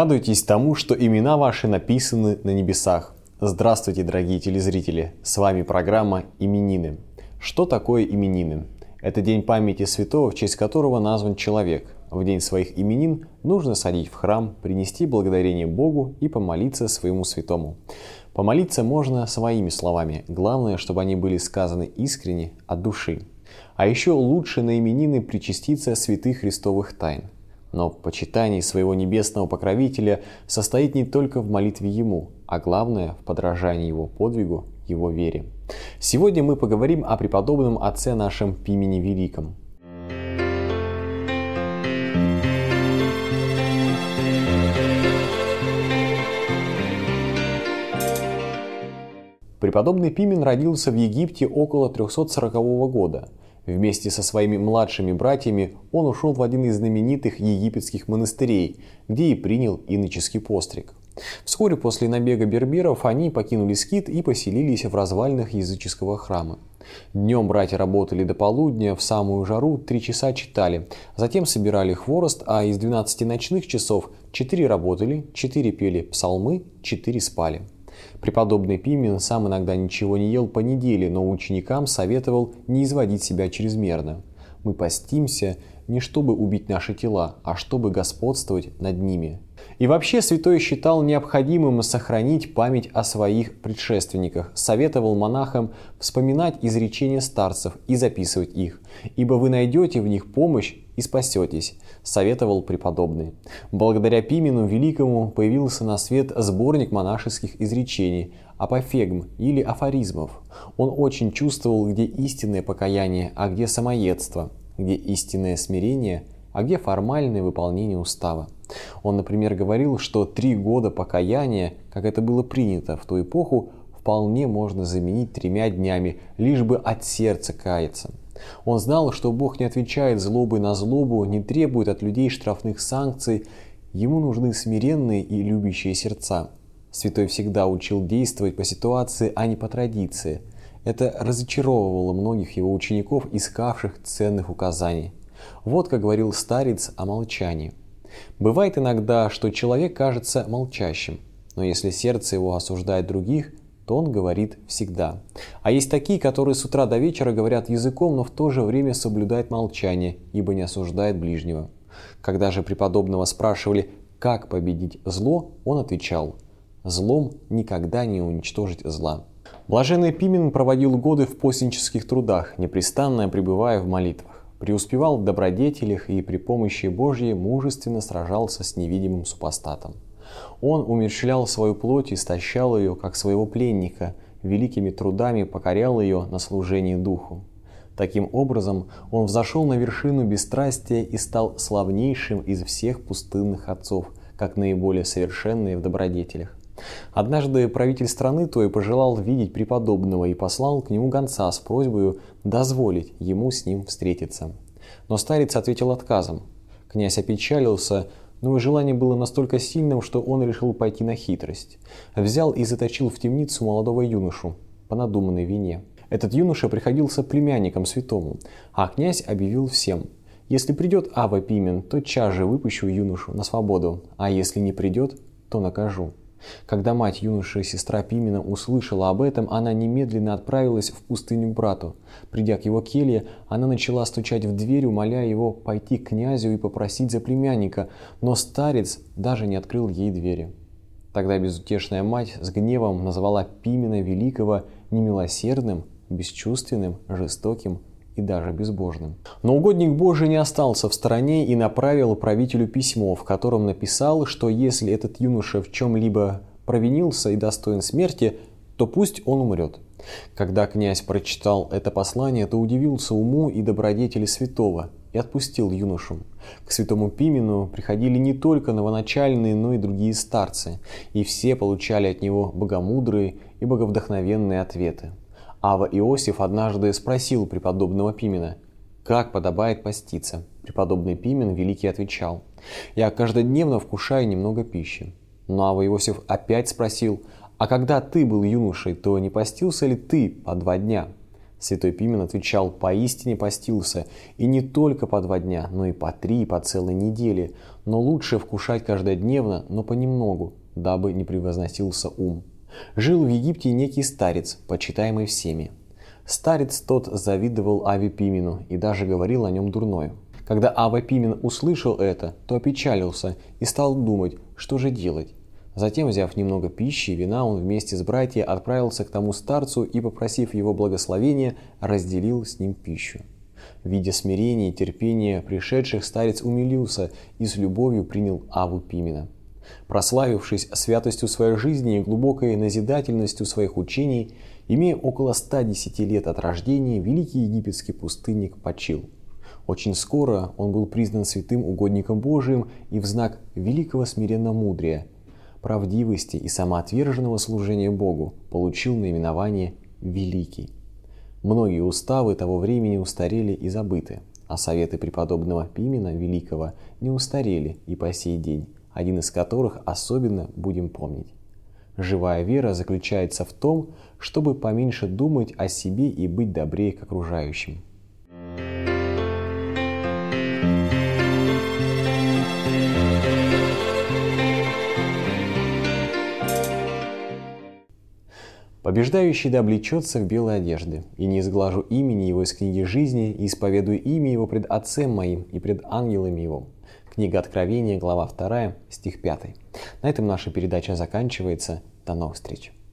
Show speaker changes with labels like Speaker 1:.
Speaker 1: Радуйтесь тому, что имена ваши написаны на небесах. Здравствуйте, дорогие телезрители! С вами программа «Именины». Что такое именины? Это день памяти святого, в честь которого назван человек. В день своих именин нужно сходить в храм, принести благодарение Богу и помолиться своему святому. Помолиться можно своими словами. Главное, чтобы они были сказаны искренне, от души. А еще лучше на именины причаститься святых христовых тайн. Но почитание своего небесного покровителя состоит не только в молитве Ему, а главное в подражании Его подвигу, Его вере. Сегодня мы поговорим о преподобном отце нашем Пимене Великом. Преподобный Пимен родился в Египте около 340 года. Вместе со своими младшими братьями он ушел в один из знаменитых египетских монастырей, где и принял иноческий постриг. Вскоре после набега берберов они покинули Скит и поселились в развалинах языческого храма. Днем братья работали до полудня, в самую жару 3 часа читали, затем собирали хворост, а из 12 ночных часов 4 работали, 4 пели псалмы, 4 спали. Преподобный Пимен сам иногда ничего не ел по неделе, но ученикам советовал не изводить себя чрезмерно. Мы постимся не чтобы убить наши тела, а чтобы господствовать над ними. И вообще святой считал необходимым сохранить память о своих предшественниках, советовал монахам вспоминать изречения старцев и записывать их, ибо вы найдете в них помощь и спасетесь, советовал преподобный. Благодаря Пимену Великому появился на свет сборник монашеских изречений, апофегм или афоризмов. Он очень чувствовал, где истинное покаяние, а где самоедство, где истинное смирение, а где формальное выполнение устава. Он, например, говорил, что 3 года покаяния, как это было принято в ту эпоху, вполне можно заменить 3 днями, лишь бы от сердца каяться. Он знал, что Бог не отвечает злобой на злобу, не требует от людей штрафных санкций. Ему нужны смиренные и любящие сердца. Святой всегда учил действовать по ситуации, а не по традиции. Это разочаровывало многих его учеников, искавших ценных указаний. Вот как говорил старец о молчании. Бывает иногда, что человек кажется молчащим, но если сердце его осуждает других, то он говорит всегда. А есть такие, которые с утра до вечера говорят языком, но в то же время соблюдают молчание, ибо не осуждают ближнего. Когда же преподобного спрашивали, как победить зло, он отвечал: «Злом никогда не уничтожить зла». Блаженный Пимен проводил годы в постнических трудах, непрестанно пребывая в молитвах. Преуспевал в добродетелях и при помощи Божьей мужественно сражался с невидимым супостатом. Он умерщвлял свою плоть и истощал ее, как своего пленника, великими трудами покорял ее на служении Духу. Таким образом, он взошел на вершину бесстрастия и стал славнейшим из всех пустынных отцов, как наиболее совершенные в добродетелях. Однажды правитель страны той пожелал видеть преподобного и послал к нему гонца с просьбой дозволить ему с ним встретиться. Но старец ответил отказом. Князь опечалился, но и желание было настолько сильным, что он решил пойти на хитрость. Взял и заточил в темницу молодого юношу по надуманной вине. Этот юноша приходился племянником святому, а князь объявил всем: если придет Ава Пимен, тотчас же выпущу юношу на свободу, а если не придет, то накажу. Когда мать юноши, сестра Пимена, услышала об этом, она немедленно отправилась в пустыню к брату. Придя к его келье, она начала стучать в дверь, умоляя его пойти к князю и попросить за племянника, но старец даже не открыл ей двери. Тогда безутешная мать с гневом назвала Пимена Великого немилосердным, бесчувственным, жестоким и даже безбожным. Но угодник Божий не остался в стороне и направил правителю письмо, в котором написал, что если этот юноша в чем-либо провинился и достоин смерти, то пусть он умрет. Когда князь прочитал это послание, то удивился уму и добродетели святого и отпустил юношу. К святому Пимену приходили не только новоначальные, но и другие старцы, и все получали от него богомудрые и боговдохновенные ответы. Ава Иосиф однажды спросил преподобного Пимена, как подобает поститься. Преподобный Пимен Великий отвечал: «Я каждодневно вкушаю немного пищи». Но Ава Иосиф опять спросил: «А когда ты был юношей, то не постился ли ты по 2 дня?» Святой Пимен отвечал: «Поистине постился, и не только по 2 дня, но и по 3, и по целой неделе, но лучше вкушать каждодневно, но понемногу, дабы не превозносился ум». Жил в Египте некий старец, почитаемый всеми. Старец тот завидовал Аве Пимену и даже говорил о нем дурное. Когда Ава Пимен услышал это, то опечалился и стал думать, что же делать. Затем, взяв немного пищи и вина, он вместе с братьями отправился к тому старцу и, попросив его благословения, разделил с ним пищу. Видя смирение и терпение пришедших, старец умилился и с любовью принял Аву Пимена. Прославившись святостью своей жизни и глубокой назидательностью своих учений, имея около 110 лет от рождения, великий египетский пустынник почил. Очень скоро он был признан святым угодником Божиим и в знак великого смиренномудрия, правдивости и самоотверженного служения Богу получил наименование «Великий». Многие уставы того времени устарели и забыты, а советы преподобного Пимена Великого не устарели и по сей день, один из которых особенно будем помнить. Живая вера заключается в том, чтобы поменьше думать о себе и быть добрее к окружающим. Побеждающий да облечется в белые одежды, и не изглажу имени его из книги жизни, и исповедую имя его пред Отцем моим и пред ангелами его». Книга Откровения, глава 2, стих 5. На этом наша передача заканчивается. До новых встреч!